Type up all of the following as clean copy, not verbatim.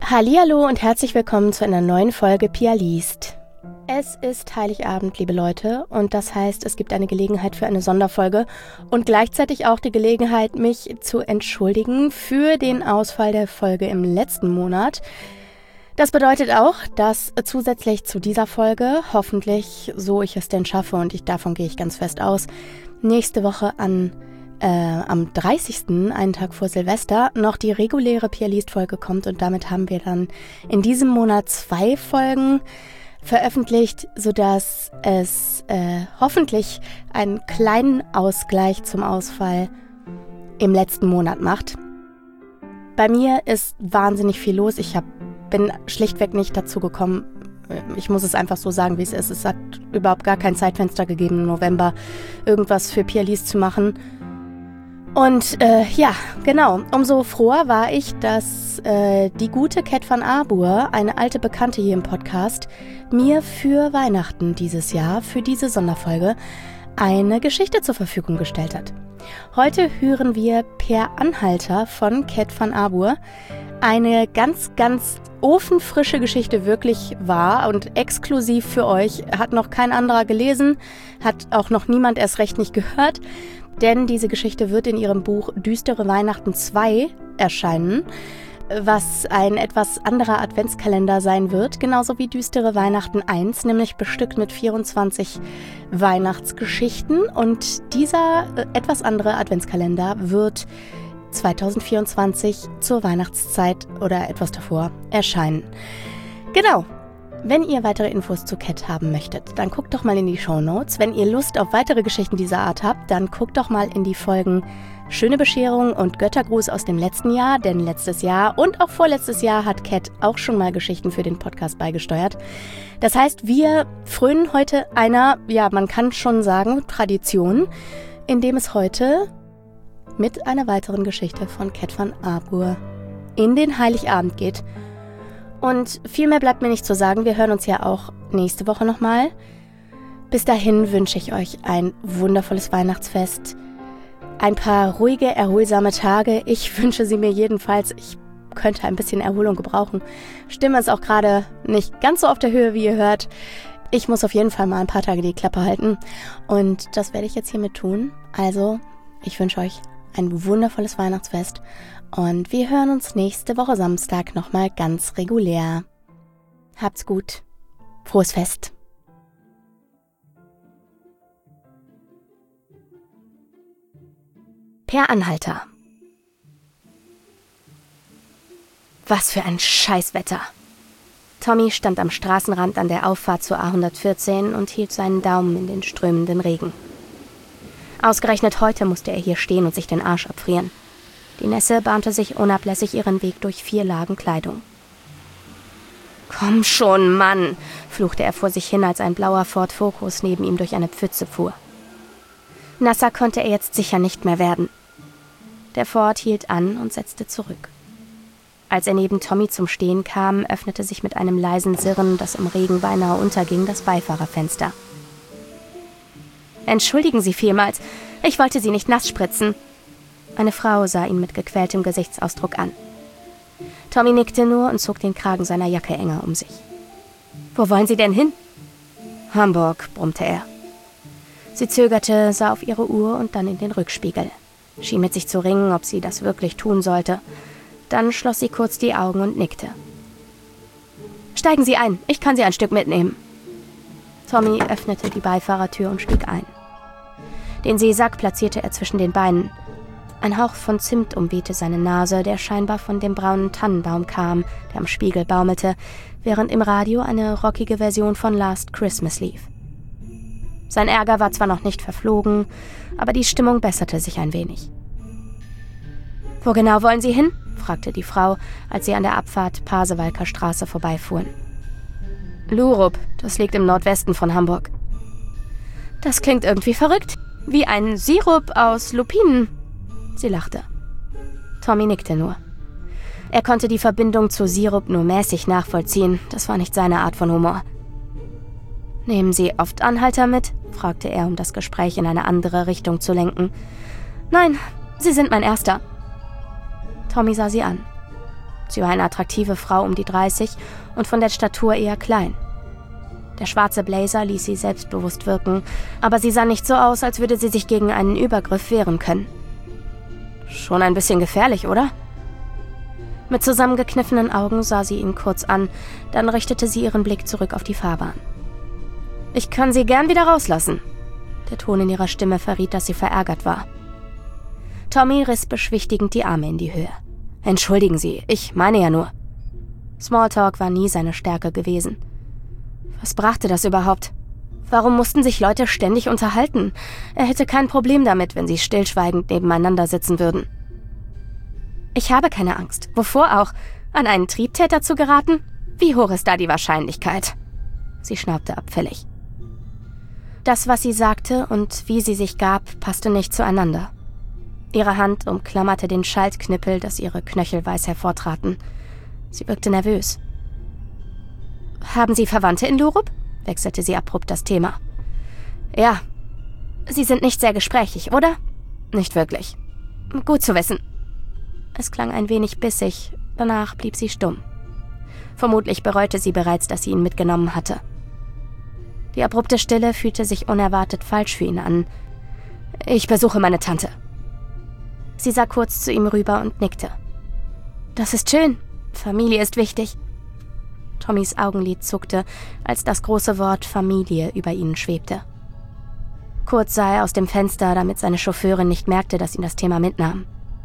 Hallihallo und herzlich willkommen zu einer neuen Folge Pia liest. Es ist Heiligabend, liebe Leute, und das heißt, es gibt eine Gelegenheit für eine Sonderfolge und gleichzeitig auch die Gelegenheit, mich zu entschuldigen für den Ausfall der Folge im letzten Monat. Das bedeutet auch, dass zusätzlich zu dieser Folge, hoffentlich, so ich es denn schaffe, und davon gehe ich ganz fest aus, nächste Woche am 30., einen Tag vor Silvester, noch die reguläre Pia liest-Folge kommt und damit haben wir dann in diesem Monat 2 Folgen veröffentlicht, sodass es hoffentlich einen kleinen Ausgleich zum Ausfall im letzten Monat macht. Bei mir ist wahnsinnig viel los. Ich bin schlichtweg nicht dazu gekommen. Ich muss es einfach so sagen, wie es ist. Es hat überhaupt gar kein Zeitfenster gegeben, im November irgendwas für Pia liest zu machen. Und ja, genau, umso froher war ich, dass die gute Cat van Arbour, eine alte Bekannte hier im Podcast, mir für Weihnachten dieses Jahr, für diese Sonderfolge, eine Geschichte zur Verfügung gestellt hat. Heute hören wir Per Anhalter von Cat van Arbour. Eine ganz, ganz ofenfrische Geschichte, wirklich wahr und exklusiv für euch. Hat noch kein anderer gelesen, hat auch noch niemand erst recht nicht gehört. Denn diese Geschichte wird in ihrem Buch Düstere Weihnachten 2 erscheinen, was ein etwas anderer Adventskalender sein wird, genauso wie Düstere Weihnachten 1, nämlich bestückt mit 24 Weihnachtsgeschichten. Und dieser etwas andere Adventskalender wird 2024 zur Weihnachtszeit oder etwas davor erscheinen. Genau. Wenn ihr weitere Infos zu Cat haben möchtet, dann guckt doch mal in die Shownotes. Wenn ihr Lust auf weitere Geschichten dieser Art habt, dann guckt doch mal in die Folgen Schöne Bescherung und Göttergruß aus dem letzten Jahr, denn letztes Jahr und auch vorletztes Jahr hat Cat auch schon mal Geschichten für den Podcast beigesteuert. Das heißt, wir frönen heute einer, ja, man kann schon sagen, Tradition, indem es heute mit einer weiteren Geschichte von Cat van Arbour in den Heiligabend geht. Und viel mehr bleibt mir nicht zu sagen, wir hören uns ja auch nächste Woche nochmal. Bis dahin wünsche ich euch ein wundervolles Weihnachtsfest, ein paar ruhige, erholsame Tage. Ich wünsche sie mir jedenfalls, ich könnte ein bisschen Erholung gebrauchen. Stimme ist auch gerade nicht ganz so auf der Höhe, wie ihr hört. Ich muss auf jeden Fall mal ein paar Tage die Klappe halten und das werde ich jetzt hiermit tun. Also, ich wünsche euch ein wundervolles Weihnachtsfest. Und wir hören uns nächste Woche Samstag nochmal ganz regulär. Habt's gut. Frohes Fest. Per Anhalter. Was für ein Scheißwetter. Tommy stand am Straßenrand an der Auffahrt zur A114 und hielt seinen Daumen in den strömenden Regen. Ausgerechnet heute musste er hier stehen und sich den Arsch abfrieren. Die Nässe bahnte sich unablässig ihren Weg durch 4 Lagen Kleidung. »Komm schon, Mann«, fluchte er vor sich hin, als ein blauer Ford Focus neben ihm durch eine Pfütze fuhr. Nasser konnte er jetzt sicher nicht mehr werden. Der Ford hielt an und setzte zurück. Als er neben Tommy zum Stehen kam, öffnete sich mit einem leisen Sirren, das im Regen beinahe unterging, das Beifahrerfenster. »Entschuldigen Sie vielmals, ich wollte Sie nicht nass spritzen.« Eine Frau sah ihn mit gequältem Gesichtsausdruck an. Tommy nickte nur und zog den Kragen seiner Jacke enger um sich. »Wo wollen Sie denn hin?« »Hamburg«, brummte er. Sie zögerte, sah auf ihre Uhr und dann in den Rückspiegel. Schien mit sich zu ringen, ob sie das wirklich tun sollte. Dann schloss sie kurz die Augen und nickte. »Steigen Sie ein, ich kann Sie ein Stück mitnehmen.« Tommy öffnete die Beifahrertür und stieg ein. Den Seesack platzierte er zwischen den Beinen. Ein Hauch von Zimt umwehte seine Nase, der scheinbar von dem braunen Tannenbaum kam, der am Spiegel baumelte, während im Radio eine rockige Version von Last Christmas lief. Sein Ärger war zwar noch nicht verflogen, aber die Stimmung besserte sich ein wenig. »Wo genau wollen Sie hin?« fragte die Frau, als sie an der Abfahrt Pasewalker Straße vorbeifuhren. »Lurup, das liegt im Nordwesten von Hamburg.« »Das klingt irgendwie verrückt, wie ein Sirup aus Lupinen.« Sie lachte. Tommy nickte nur. Er konnte die Verbindung zu Sirup nur mäßig nachvollziehen, das war nicht seine Art von Humor. »Nehmen Sie oft Anhalter mit?« fragte er, um das Gespräch in eine andere Richtung zu lenken. »Nein, Sie sind mein Erster.« Tommy sah sie an. Sie war eine attraktive Frau um die 30 und von der Statur eher klein. Der schwarze Blazer ließ sie selbstbewusst wirken, aber sie sah nicht so aus, als würde sie sich gegen einen Übergriff wehren können. Schon ein bisschen gefährlich, oder? Mit zusammengekniffenen Augen sah sie ihn kurz an, dann richtete sie ihren Blick zurück auf die Fahrbahn. »Ich kann Sie gern wieder rauslassen.« Der Ton in ihrer Stimme verriet, dass sie verärgert war. Tommy riss beschwichtigend die Arme in die Höhe. »Entschuldigen Sie, ich meine ja nur.« Smalltalk war nie seine Stärke gewesen. Was brachte das überhaupt? Warum mussten sich Leute ständig unterhalten? Er hätte kein Problem damit, wenn sie stillschweigend nebeneinander sitzen würden. »Ich habe keine Angst. Wovor auch? An einen Triebtäter zu geraten? Wie hoch ist da die Wahrscheinlichkeit?« Sie schnaubte abfällig. Das, was sie sagte und wie sie sich gab, passte nicht zueinander. Ihre Hand umklammerte den Schaltknippel, dass ihre Knöchel weiß hervortraten. Sie wirkte nervös. »Haben Sie Verwandte in Lurup?« wechselte sie abrupt das Thema. »Ja. Sie sind nicht sehr gesprächig, oder?« »Nicht wirklich.« »Gut zu wissen.« Es klang ein wenig bissig, danach blieb sie stumm. Vermutlich bereute sie bereits, dass sie ihn mitgenommen hatte. Die abrupte Stille fühlte sich unerwartet falsch für ihn an. »Ich besuche meine Tante.« Sie sah kurz zu ihm rüber und nickte. »Das ist schön. Familie ist wichtig.« Tommys Augenlid zuckte, als das große Wort Familie über ihnen schwebte. Kurz sah er aus dem Fenster, damit seine Chauffeurin nicht merkte, dass ihn das Thema mitnahm.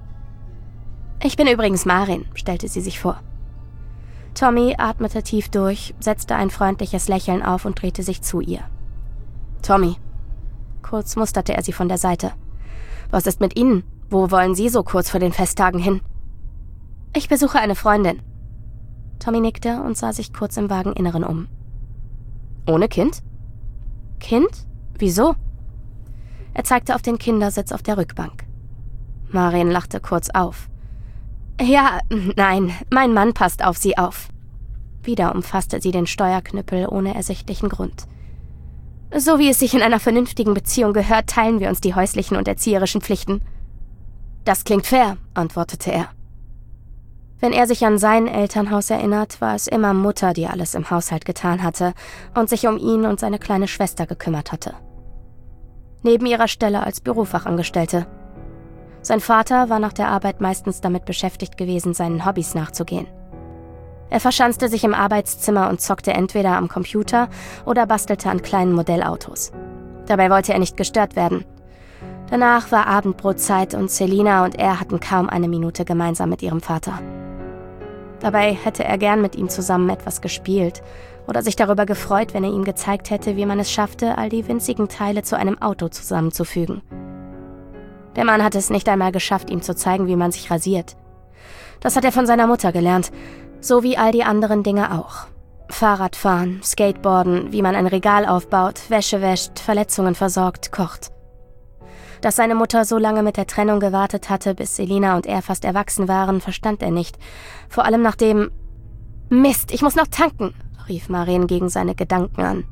»Ich bin übrigens Marin«, stellte sie sich vor. Tommy atmete tief durch, setzte ein freundliches Lächeln auf und drehte sich zu ihr. »Tommy.« Kurz musterte er sie von der Seite. »Was ist mit Ihnen? Wo wollen Sie so kurz vor den Festtagen hin?« »Ich besuche eine Freundin.« Tommy nickte und sah sich kurz im Wageninneren um. »Ohne Kind?« »Kind? Wieso?« Er zeigte auf den Kindersitz auf der Rückbank. Marin lachte kurz auf. »Ja, nein, mein Mann passt auf Sie auf.« Wieder umfasste sie den Steuerknüppel ohne ersichtlichen Grund. »So wie es sich in einer vernünftigen Beziehung gehört, teilen wir uns die häuslichen und erzieherischen Pflichten.« »Das klingt fair«, antwortete er. Wenn er sich an sein Elternhaus erinnert, war es immer Mutter, die alles im Haushalt getan hatte und sich um ihn und seine kleine Schwester gekümmert hatte. Neben ihrer Stelle als Bürofachangestellte. Sein Vater war nach der Arbeit meistens damit beschäftigt gewesen, seinen Hobbys nachzugehen. Er verschanzte sich im Arbeitszimmer und zockte entweder am Computer oder bastelte an kleinen Modellautos. Dabei wollte er nicht gestört werden. Danach war Abendbrotzeit und Selina und er hatten kaum eine Minute gemeinsam mit ihrem Vater. Dabei hätte er gern mit ihm zusammen etwas gespielt oder sich darüber gefreut, wenn er ihm gezeigt hätte, wie man es schaffte, all die winzigen Teile zu einem Auto zusammenzufügen. Der Mann hatte es nicht einmal geschafft, ihm zu zeigen, wie man sich rasiert. Das hat er von seiner Mutter gelernt, so wie all die anderen Dinge auch. Fahrradfahren, Skateboarden, wie man ein Regal aufbaut, Wäsche wäscht, Verletzungen versorgt, kocht. Dass seine Mutter so lange mit der Trennung gewartet hatte, bis Selina und er fast erwachsen waren, verstand er nicht. Vor allem nachdem... »Mist, ich muss noch tanken«, rief Marin gegen seine Gedanken an.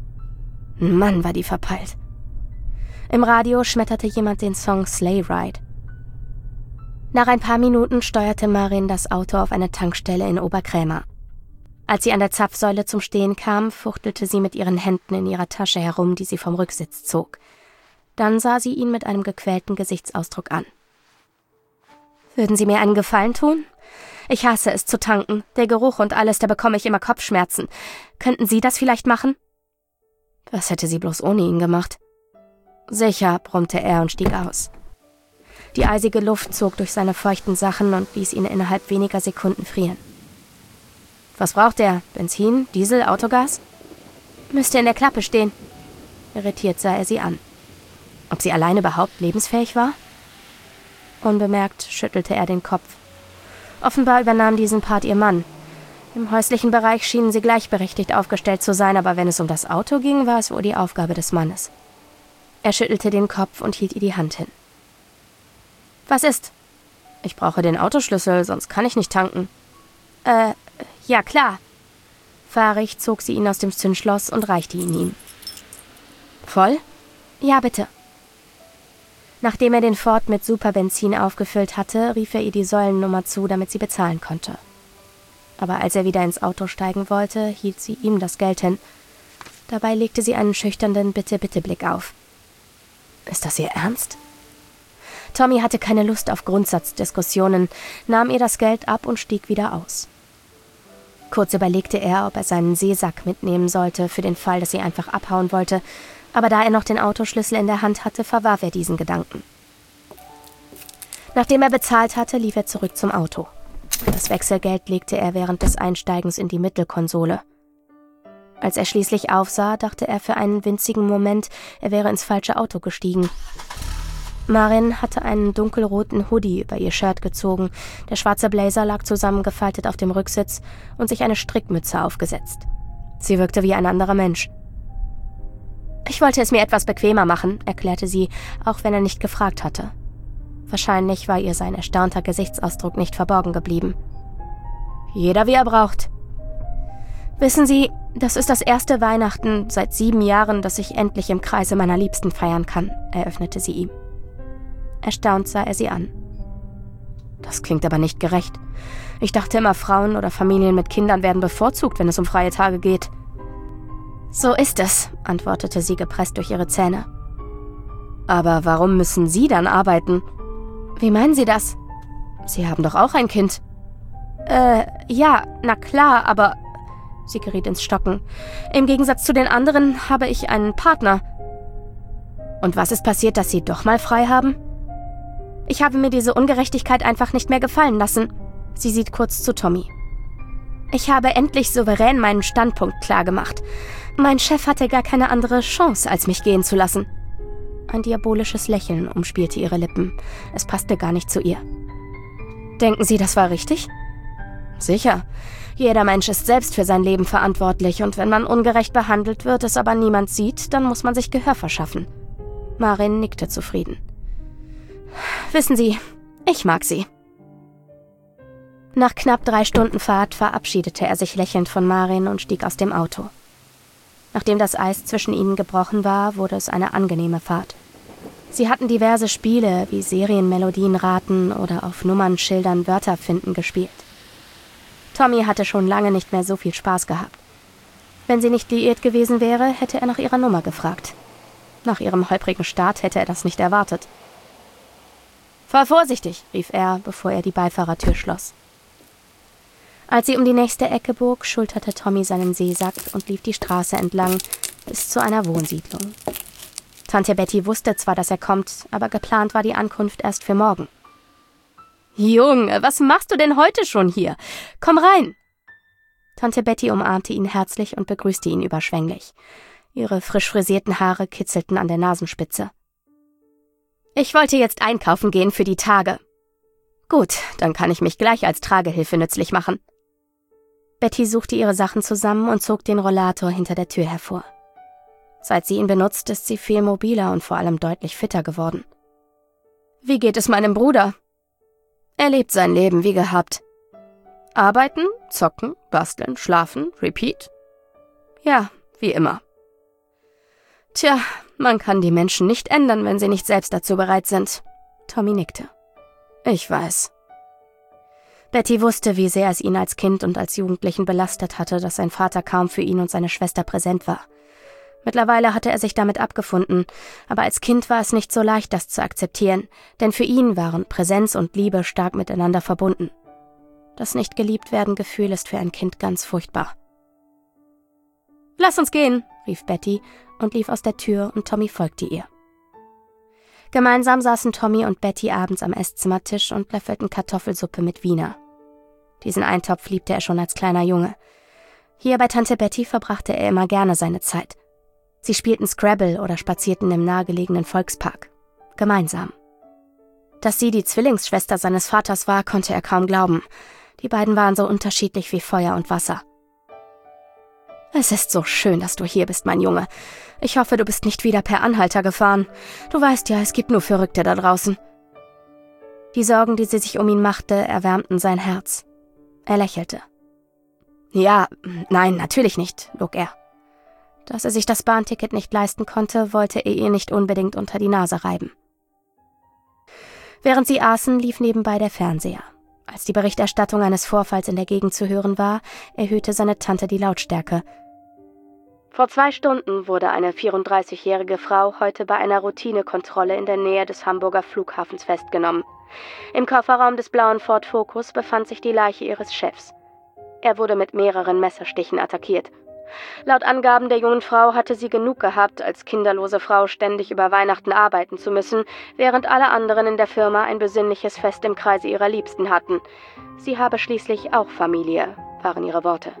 Mann, war die verpeilt. Im Radio schmetterte jemand den Song Sleigh Ride. Nach ein paar Minuten steuerte Marin das Auto auf eine Tankstelle in Oberkrämer. Als sie an der Zapfsäule zum Stehen kam, fuchtelte sie mit ihren Händen in ihrer Tasche herum, die sie vom Rücksitz zog. Dann sah sie ihn mit einem gequälten Gesichtsausdruck an. »Würden Sie mir einen Gefallen tun? Ich hasse es zu tanken. Der Geruch und alles, da bekomme ich immer Kopfschmerzen. Könnten Sie das vielleicht machen?« Was hätte sie bloß ohne ihn gemacht? »Sicher«, brummte er und stieg aus. Die eisige Luft zog durch seine feuchten Sachen und ließ ihn innerhalb weniger Sekunden frieren. »Was braucht er? Benzin, Diesel, Autogas?« »Müsste in der Klappe stehen.« Irritiert sah er sie an. Ob sie alleine überhaupt lebensfähig war? Unbemerkt schüttelte er den Kopf. Offenbar übernahm diesen Part ihr Mann. Im häuslichen Bereich schienen sie gleichberechtigt aufgestellt zu sein, aber wenn es um das Auto ging, war es wohl die Aufgabe des Mannes. Er schüttelte den Kopf und hielt ihr die Hand hin. »Was ist?« »Ich brauche den Autoschlüssel, sonst kann ich nicht tanken.« Ja, klar.« Fahrig zog sie ihn aus dem Zündschloss und reichte ihn ihm. »Voll?« »Ja, bitte.« Nachdem er den Ford mit Superbenzin aufgefüllt hatte, rief er ihr die Säulennummer zu, damit sie bezahlen konnte. Aber als er wieder ins Auto steigen wollte, hielt sie ihm das Geld hin. Dabei legte sie einen schüchternen Bitte-Bitte-Blick auf. Ist das ihr Ernst? Tommy hatte keine Lust auf Grundsatzdiskussionen, nahm ihr das Geld ab und stieg wieder aus. Kurz überlegte er, ob er seinen Seesack mitnehmen sollte, für den Fall, dass sie einfach abhauen wollte, aber da er noch den Autoschlüssel in der Hand hatte, verwarf er diesen Gedanken. Nachdem er bezahlt hatte, lief er zurück zum Auto. Das Wechselgeld legte er während des Einsteigens in die Mittelkonsole. Als er schließlich aufsah, dachte er für einen winzigen Moment, er wäre ins falsche Auto gestiegen. Marin hatte einen dunkelroten Hoodie über ihr Shirt gezogen, der schwarze Blazer lag zusammengefaltet auf dem Rücksitz und sich eine Strickmütze aufgesetzt. Sie wirkte wie ein anderer Mensch. »Ich wollte es mir etwas bequemer machen«, erklärte sie, auch wenn er nicht gefragt hatte. Wahrscheinlich war ihr sein erstaunter Gesichtsausdruck nicht verborgen geblieben. »Jeder wie er braucht.« »Wissen Sie, das ist das erste Weihnachten seit 7 Jahren, das ich endlich im Kreise meiner Liebsten feiern kann«, eröffnete sie ihm. Erstaunt sah er sie an. »Das klingt aber nicht gerecht. Ich dachte immer, Frauen oder Familien mit Kindern werden bevorzugt, wenn es um freie Tage geht.« »So ist es«, antwortete sie gepresst durch ihre Zähne. »Aber warum müssen Sie dann arbeiten?« »Wie meinen Sie das? Sie haben doch auch ein Kind.« Ja, na klar, aber...« Sie geriet ins Stocken. »Im Gegensatz zu den anderen habe ich einen Partner.« »Und was ist passiert, dass Sie doch mal frei haben?« »Ich habe mir diese Ungerechtigkeit einfach nicht mehr gefallen lassen.« Sie sieht kurz zu Tommy. »Ich habe endlich souverän meinen Standpunkt klargemacht. Mein Chef hatte gar keine andere Chance, als mich gehen zu lassen.« Ein diabolisches Lächeln umspielte ihre Lippen. Es passte gar nicht zu ihr. »Denken Sie, das war richtig?« »Sicher. Jeder Mensch ist selbst für sein Leben verantwortlich und wenn man ungerecht behandelt wird, es aber niemand sieht, dann muss man sich Gehör verschaffen.« Marin nickte zufrieden. »Wissen Sie, ich mag Sie.« Nach knapp 3 Stunden Fahrt verabschiedete er sich lächelnd von Marin und stieg aus dem Auto. Nachdem das Eis zwischen ihnen gebrochen war, wurde es eine angenehme Fahrt. Sie hatten diverse Spiele wie Serienmelodien raten oder auf Nummernschildern Wörter finden gespielt. Tommy hatte schon lange nicht mehr so viel Spaß gehabt. Wenn sie nicht liiert gewesen wäre, hätte er nach ihrer Nummer gefragt. Nach ihrem holprigen Start hätte er das nicht erwartet. »Fahr vorsichtig«, rief er, bevor er die Beifahrertür schloss. Als sie um die nächste Ecke bog, schulterte Tommy seinen Seesack und lief die Straße entlang bis zu einer Wohnsiedlung. Tante Betty wusste zwar, dass er kommt, aber geplant war die Ankunft erst für morgen. »Junge, was machst du denn heute schon hier? Komm rein!« Tante Betty umarmte ihn herzlich und begrüßte ihn überschwänglich. Ihre frisch frisierten Haare kitzelten an der Nasenspitze. »Ich wollte jetzt einkaufen gehen für die Tage.« »Gut, dann kann ich mich gleich als Tragehilfe nützlich machen.« Betty suchte ihre Sachen zusammen und zog den Rollator hinter der Tür hervor. Seit sie ihn benutzt, ist sie viel mobiler und vor allem deutlich fitter geworden. »Wie geht es meinem Bruder?« »Er lebt sein Leben wie gehabt.« »Arbeiten, zocken, basteln, schlafen, repeat?« »Ja, wie immer.« »Tja, man kann die Menschen nicht ändern, wenn sie nicht selbst dazu bereit sind.« Tommy nickte. »Ich weiß.« Betty wusste, wie sehr es ihn als Kind und als Jugendlichen belastet hatte, dass sein Vater kaum für ihn und seine Schwester präsent war. Mittlerweile hatte er sich damit abgefunden, aber als Kind war es nicht so leicht, das zu akzeptieren, denn für ihn waren Präsenz und Liebe stark miteinander verbunden. Das Nicht-Geliebt-werden-Gefühl ist für ein Kind ganz furchtbar. »Lass uns gehen«, rief Betty und lief aus der Tür und Tommy folgte ihr. Gemeinsam saßen Tommy und Betty abends am Esszimmertisch und löffelten Kartoffelsuppe mit Wiener. Diesen Eintopf liebte er schon als kleiner Junge. Hier bei Tante Betty verbrachte er immer gerne seine Zeit. Sie spielten Scrabble oder spazierten im nahegelegenen Volkspark. Gemeinsam. Dass sie die Zwillingsschwester seines Vaters war, konnte er kaum glauben. Die beiden waren so unterschiedlich wie Feuer und Wasser. »Es ist so schön, dass du hier bist, mein Junge. Ich hoffe, du bist nicht wieder per Anhalter gefahren. Du weißt ja, es gibt nur Verrückte da draußen.« Die Sorgen, die sie sich um ihn machte, erwärmten sein Herz. Er lächelte. »Ja, nein, natürlich nicht«, log er. Dass er sich das Bahnticket nicht leisten konnte, wollte er ihr nicht unbedingt unter die Nase reiben. Während sie aßen, lief nebenbei der Fernseher. Als die Berichterstattung eines Vorfalls in der Gegend zu hören war, erhöhte seine Tante die Lautstärke. Vor 2 Stunden wurde eine 34-jährige Frau heute bei einer Routinekontrolle in der Nähe des Hamburger Flughafens festgenommen. Im Kofferraum des blauen Ford Focus befand sich die Leiche ihres Chefs. Er wurde mit mehreren Messerstichen attackiert. Laut Angaben der jungen Frau hatte sie genug gehabt, als kinderlose Frau ständig über Weihnachten arbeiten zu müssen, während alle anderen in der Firma ein besinnliches Fest im Kreise ihrer Liebsten hatten. Sie habe schließlich auch Familie, waren ihre Worte.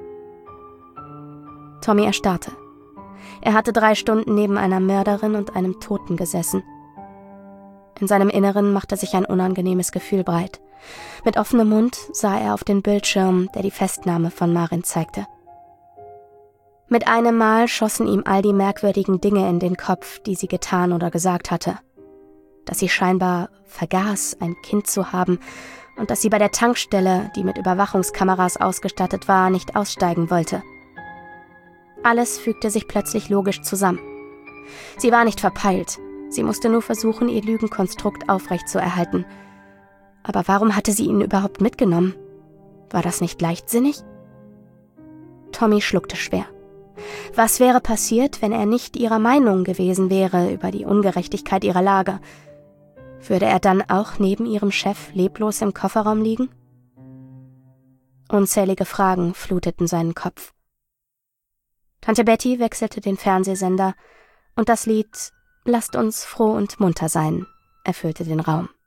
Tommy erstarrte. Er hatte 3 Stunden neben einer Mörderin und einem Toten gesessen. In seinem Inneren machte sich ein unangenehmes Gefühl breit. Mit offenem Mund sah er auf den Bildschirm, der die Festnahme von Marin zeigte. Mit einem Mal schossen ihm all die merkwürdigen Dinge in den Kopf, die sie getan oder gesagt hatte. Dass sie scheinbar vergaß, ein Kind zu haben und dass sie bei der Tankstelle, die mit Überwachungskameras ausgestattet war, nicht aussteigen wollte. Alles fügte sich plötzlich logisch zusammen. Sie war nicht verpeilt. Sie musste nur versuchen, ihr Lügenkonstrukt aufrechtzuerhalten. Aber warum hatte sie ihn überhaupt mitgenommen? War das nicht leichtsinnig? Tommy schluckte schwer. Was wäre passiert, wenn er nicht ihrer Meinung gewesen wäre über die Ungerechtigkeit ihrer Lage? Würde er dann auch neben ihrem Chef leblos im Kofferraum liegen? Unzählige Fragen fluteten seinen Kopf. Tante Betty wechselte den Fernsehsender und das Lied »Lasst uns froh und munter sein« erfüllte den Raum.